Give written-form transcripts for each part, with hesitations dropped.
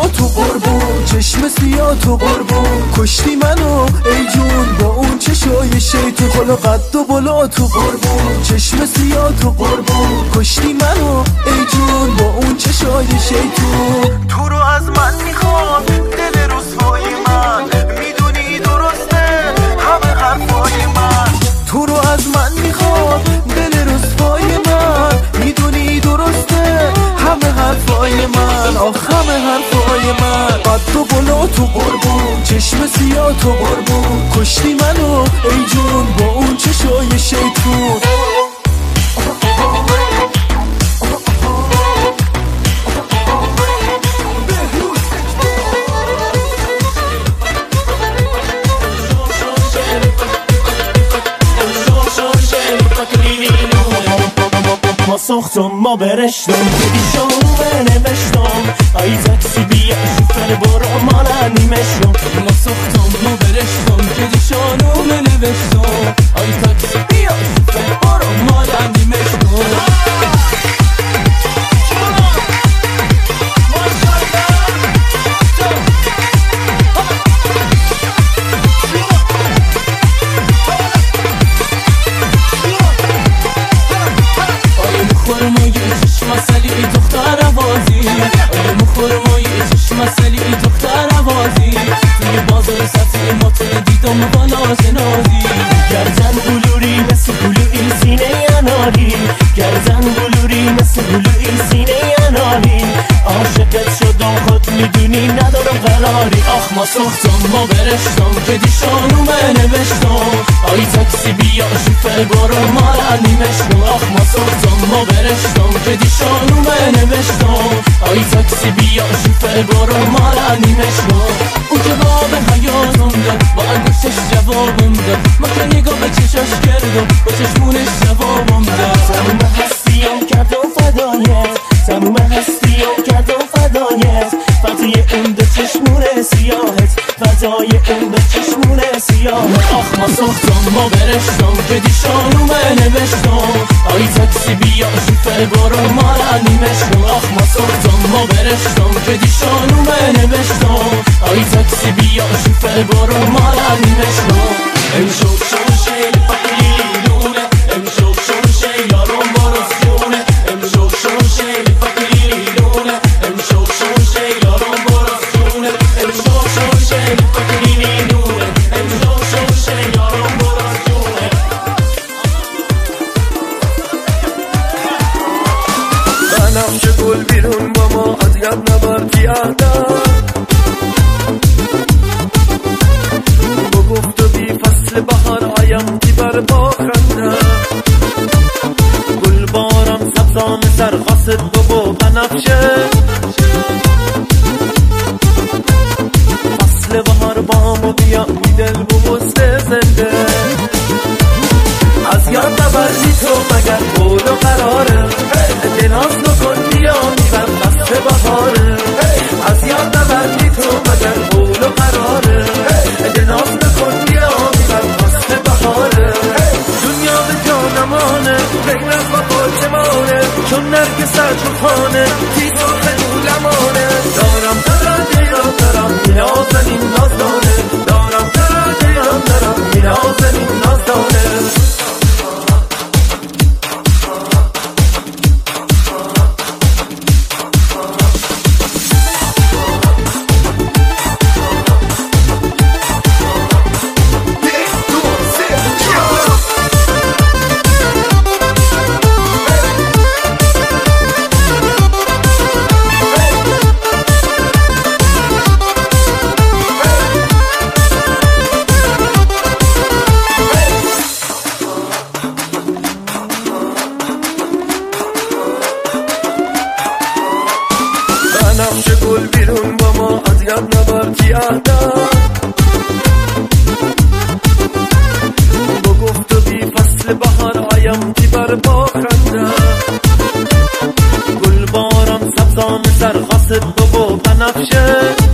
تو قربون، چشم سیاه تو قربون، کشتی منو ای جون با اون چشای شیطون. خلا قد و بلا تو قربون، چشم سیاه تو قربون، کشتی منو ای جون با اون چشای شیطون. تو رو از من میخواد دل رسوای من، میدونی درسته همه حرفای من. تو رو از من میخواد دل رسوای من، میدونی درسته همه حرفای من. آخ همه حرفای من. قد و بلا تو قربون، چشم سیاه تو قربون، کشتی منو ای جون با اون چشای شیطون. ما ساختم ما برشتم بدی شانو بنوشتم، ای تاکسی بیا شفر برو مالا نیمشتم. ما ساختم ما برشتم بدی شانو بنوشتم، ای تاکسی بیا شفر برو مالا نیمشتم. مسئله دختر عوازی توی بازار سبزی ماتون دیدم با ناز نازی. گردن بلوری مثل بلوی سینه اناری، گردن بلوری مثل بلوی سینه اناری. عاشقت شدم خود میدونی ندارم قراری. آخ ما ساختم ما برشتم که دیشانو بنوشتم، ای تاکسی بیا شفر برو مالا نیمشتم. آخ ما ساختم ما برشتم که دیشانو بنوشتم، ای تاکسی بیا شفر برو مالا نیمشتم. اون جواب حیاتم داد با انگشتش جوابم داد، ما که نگاه به چشاش کردم با چشمونش جوابم داد. تموم هستیم کردم فدایت، تموم هستیم کردم فدایت، فدای اون دو چشمون سیاهت، فدای اون دو چشمون سیاهت. آخ ما ساختم ما برشتم که دیشانو بنوشتم، ای تاکسی بیا شفر برو مالا نیمشتم. آخ ما ساختم ما برشتم که دیشانو بنوشتم، ای تاکسی بیا شفر برو مالا نیمشتم. امشو شو شیل فقیلونه، امشو شو شیل یارم برسونه، امشو شو شیل فقیلونه، امشو شو شیل یارم برسونه، امشو شو شیل فقیلونه، امشو شو شیل یارم برسونه. منم که گل بیرون با ما اذیت نبر پیاده، با گفت و بی فصل بهار آیم کی بر با خنده. گل بارم سبزان سرخاست بابا بنفشه، فصل بهار بامو بیا می دل بوست زنده. از یاد نبردی تو مگر قول و قراره، دناز نکن بیا میبر فصل بهاره. از یاد نبردی تو مگر قول و قراره، دناز نکن بیا میبر فصل بهاره. دنیا به جانمانه غیر از وفا چه مانه، چون نرگس خانه تی تو خلولمانه. دارم تراده یا دارم نازنین نازدانه، دارم تراده یا دارم نازنین نازدانه. منم که گل بیرون با ما اذیت نبر پیاده، با گفت و بی فصل بهار آیم کی بر با خنده. گل بارم سبزان سرخاست بابا بنفشه،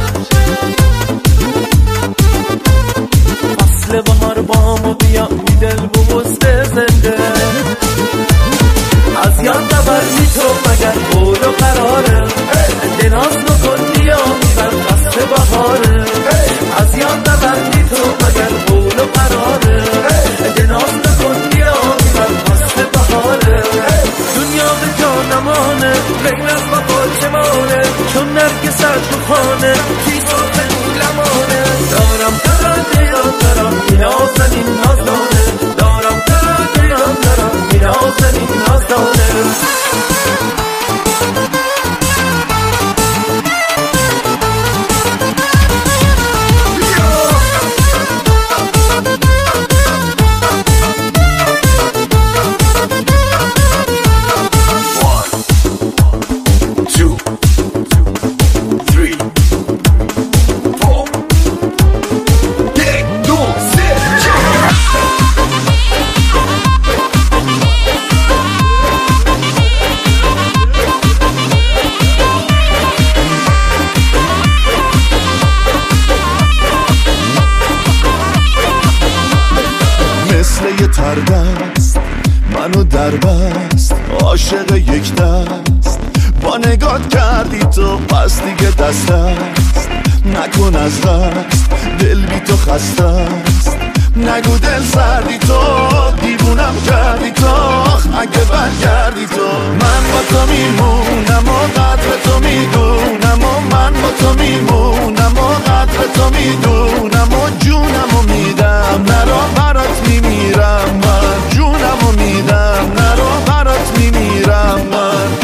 فصل بهار بامو بیا می دل بوست زنده. از یاد نبردی تو مگر قول و قراره، دناز نکن بیا میبر تیزازه لمانه دارم دارم نازنین نازدانه دارم نازنین نازدانه تردست منو در بست عاشق یک دست با نگات کردی تو پس دیگه دست است نکن از دست دل بی تو خسته است نگو دل سردی تو دیوونم کردی تو اگه برگردی تو من با تو میمونم و قدر تو میدونم و من با تو میمونم و قدر تو میدونم و جونم و میدم نرو برات میمیرم من جونم و میدم نرو برات میمیرم من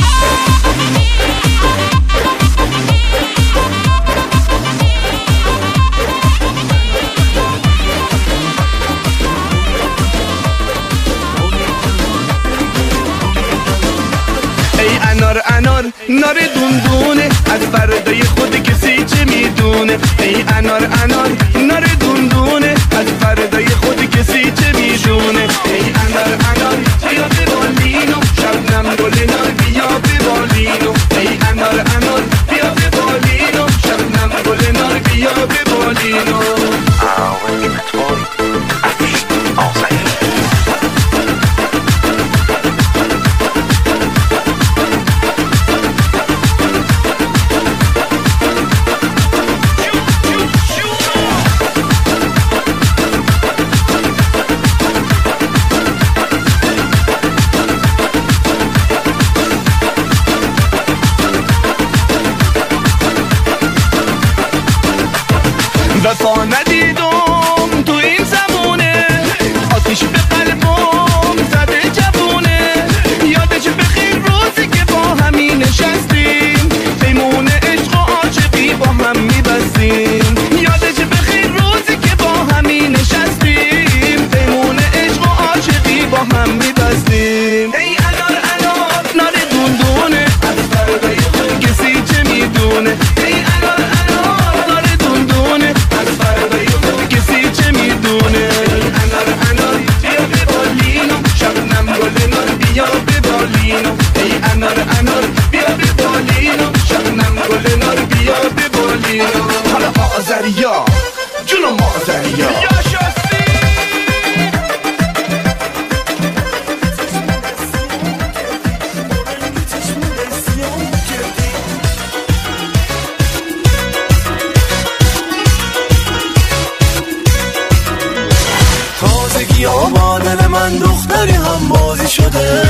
انار نار دوندونه از فردای خود کسی چه میدونه ای انار نار دوندونه از فردای خود کسی چه میدونه ای انار بیا به بالینو شبنم گل نار بیا به بالینو ای انار بیا به بالینو شبنم گل نار بیا به بالینو وفا ندیدم تو این زمونه آتیش به قلبم زده جوونه یادش بخیر روزی که با همی نشستیم پیمون عشق و عاشقی با هم میبستیم یادش بخیر روزی که با همی نشستیم پیمون عشق و عاشقی با هم میبستیم ای انار نار دوندونه از فردای خود کسی چه میدونه ای انار نار دوندونه کسی چه میدونه انار بیا به بالینو شبنم گل نار بیا به بالینو ای انار بیا به بالینو شبنم گل نار بیا به بالینو حالا آذریا جونم آذریا با دل من دختری هم بازی شده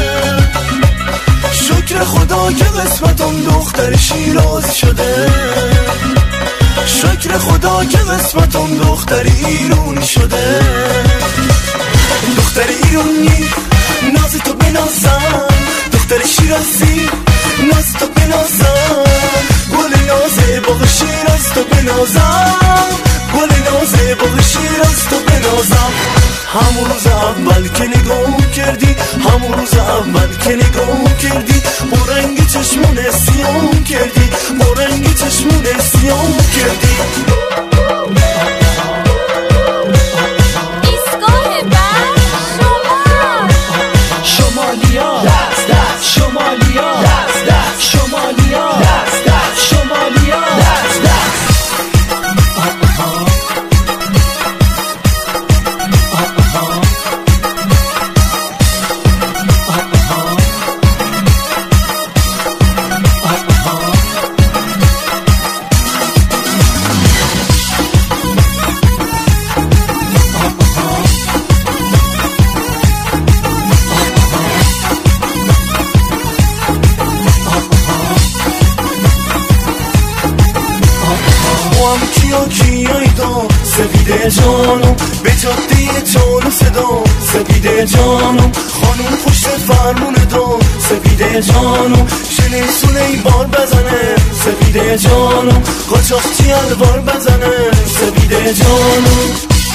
شکر خدا که قسمتم دختر شیرازی شده شکر خدا که قسمتم دختر ایرونی شده دختر ایرونی ناز تو بنازم دختر شیرازی ناز تو بنازم گل نازه باغ شیراز تو بنازم گل نازه باغ شیراز تو بنازم همون روز اول که نگاه کردی همون روز اول که نگاه کردی با رنگ چشمون سیاه کردی با رنگ چشمون سیاه کردی ایستگاه بعد شمالیا دست دست شمالیا دست دست شمالیا دست دست شمالیا دست دست هم کیایی تو سپیده جانم به جاده جانو صدا سپیده جانم خانوم پشت فرمون تو سپیده جانم شنیسونه ای بار بزنه سپیده جانم قاچاقچی الوار بزنه سپیده جانم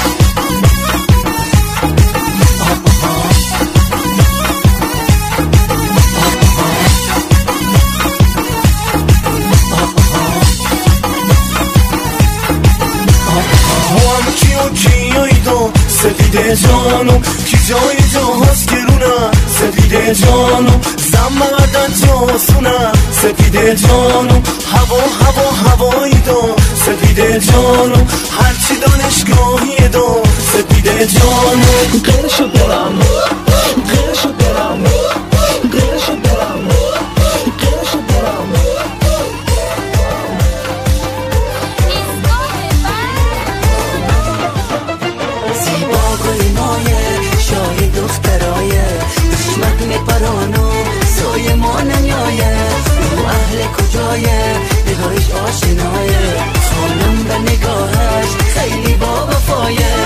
سپیده جانم کی جای جاهاست گرونه سپیده جانم زن مردن جاسونه سپیده جانم هوایی دا سپیده جانم هرچی دانشگاهی دا سپیده جانم قرشو برم قرشو برم قرشو برم قرشو برم شای دخترایه دشمت میپرانو سایه ما نمیایه او اهل کجایه نگاهش آشنایه خانم به نگاهش خیلی با وفایه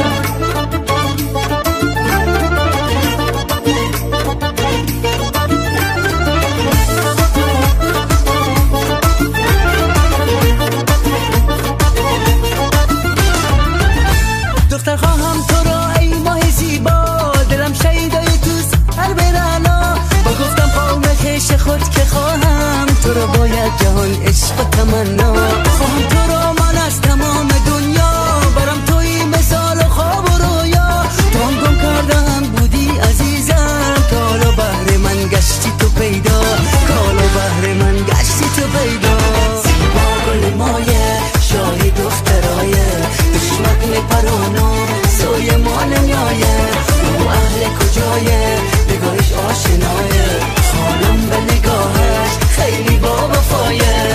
دختر خواهم تو را ای ماه زیبا دلم شیدای دوست هر برانا با گفتم قوم خیش خود که خواهم تو را باید جهان عشق و تمنا خواهم تو را من از تمام دنیا برم توی مثال و خواب و رویا تو هم گم کردم بودی عزیزم کالا بهر من گشتی تو پیدا کالا بهر من گشتی تو پیدا زیبا گل مایه شاهی دخترایه دشمت میپرانو سوی ما نمیایه او اهل کجایه نگاهش آشنایه خانم به نگاهش خیلی با وفایه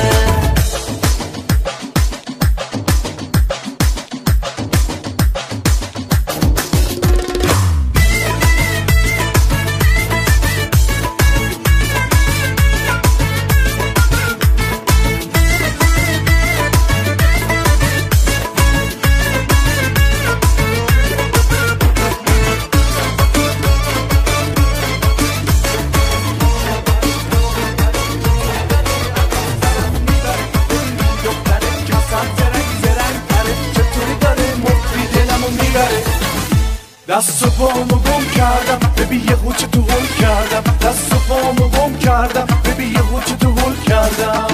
دست و پامو گم کردم ببین یه قوچه تو هل کردم دست و پامو گم کردم ببین یه قوچه تو هل کردم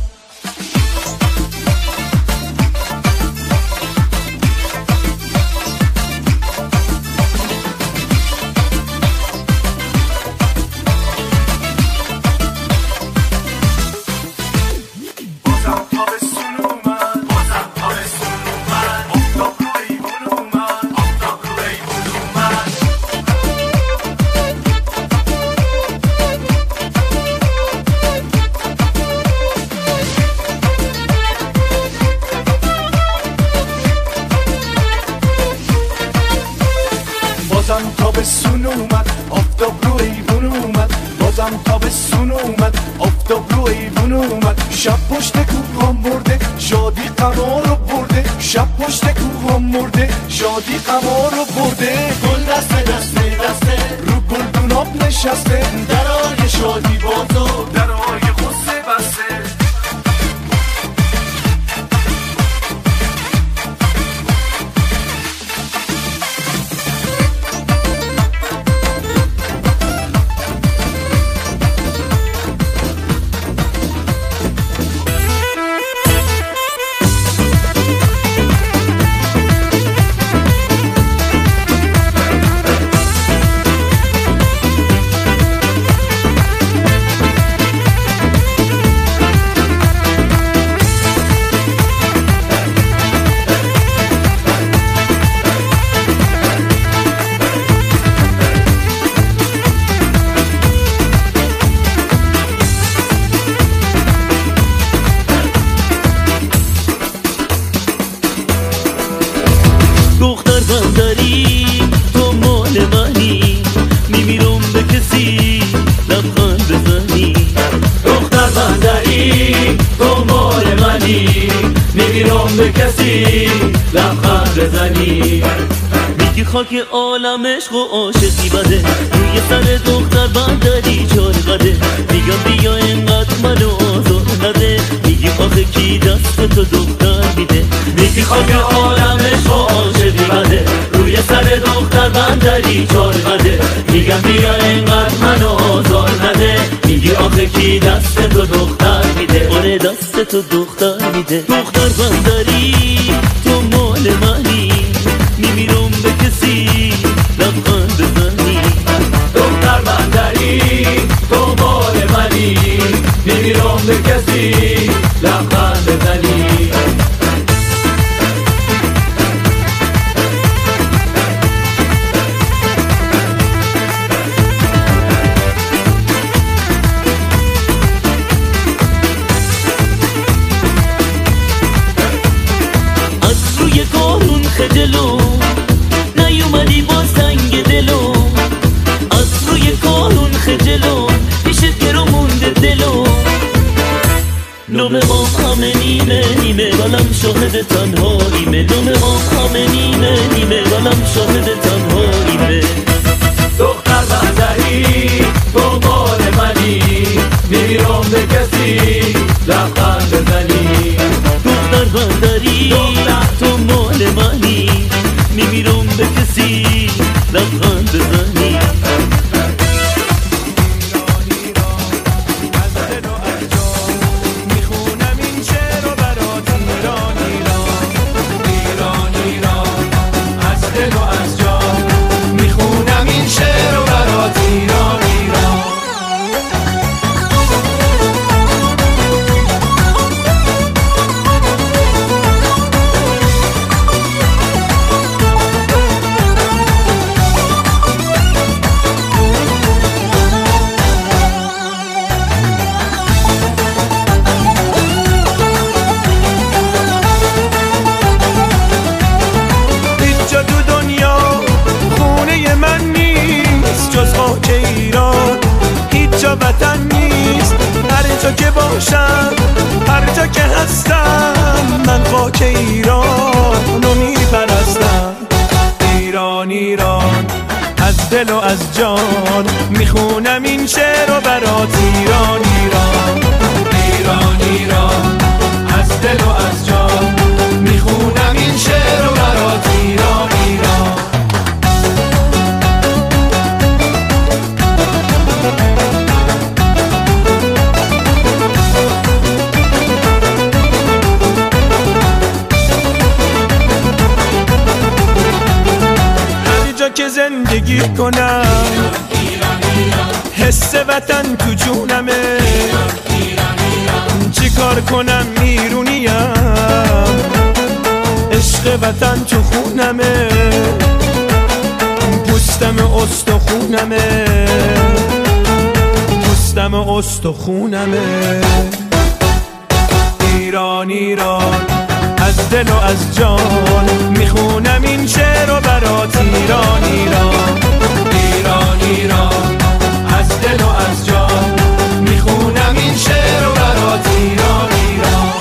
بازم تابستون اومد آفتاب رو ایوون اومد بازم تابستون اومد آفتاب رو ایوون اومد شب پشت کوهام مرده شادی قمار رو برده شب پشت کوهام مرده شادی قمار رو برده گل دسته دسته دسته رو گلدوناب نشسته درای شادی بازو درای غصه بسته نمیرم به کسی لبخند بزنی. میگی خاک عالم عشق و عاشقی بده، روی سر دختر بندری چارقده. میگم بیا اینقدر منو آزار نده، میگی آخه کی دست تو دختر میده. میگی خاک عالم عشق و عاشقی بده، روی سر دختر بندری چارقده. میگم بیا اینقدر منو آزار نده، میگی آخه کی دست تو دختر میده. آره دست تو دختر میده. دختر بندری تو مال منی، نمیرم به کسی لبخند بزنی. دختر بندری تو مال منی، نمیرم به کسی لبخند بزنی. از روی کارون خجلو نیومدی با سنگ دلو، از روی کارون خجلو پیشت گرو مونده دلو. نوم ما همه نیمه نیمه ولم شاهد تنهاییمه. نوم ما همه نیمه نیمه ولم شاهد تنهاییمه. دختر بندری تو مال منی، نمیرم به کسی لبخند بزنی. دختر بندری تو مال منی، نمیرم به کسی لبخند بزنی. وطن نیست هر جا که باشم، هر جا که هستم، من خاک ایران رو میپرستم. ایران ایران از دل و از جان میخونم این شعر رو برات. ایران ایران ایران ایران از دل و از جان میخونم این شعر رو برات. ایران ایران که زندگی کنم، حس وطن تو جونمه. چی کار کنم میرونیم، عشق وطن تو خونمه. پوستم استخونمه، پوستم استخونمه. ایران ایران از دل و از جان میخونم این شعر رو برات. ایران ایران ایران ایران از دل و از جان میخونم این شعر رو برات. ایران ایران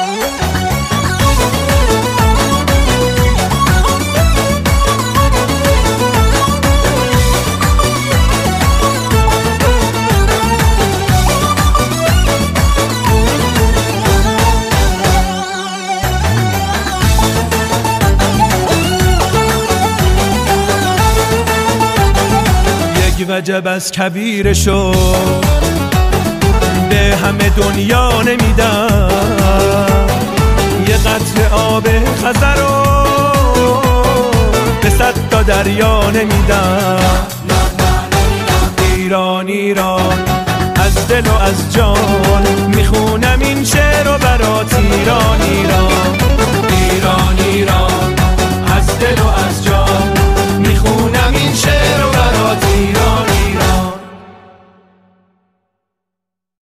وجب از کبیرشو به همه دنیا نمیدم. یه قطره آب خضر رو به 100 تا دریا نمیدم. ایران ایران از دل و از جان میخونم این شعر رو برات. ایران ایران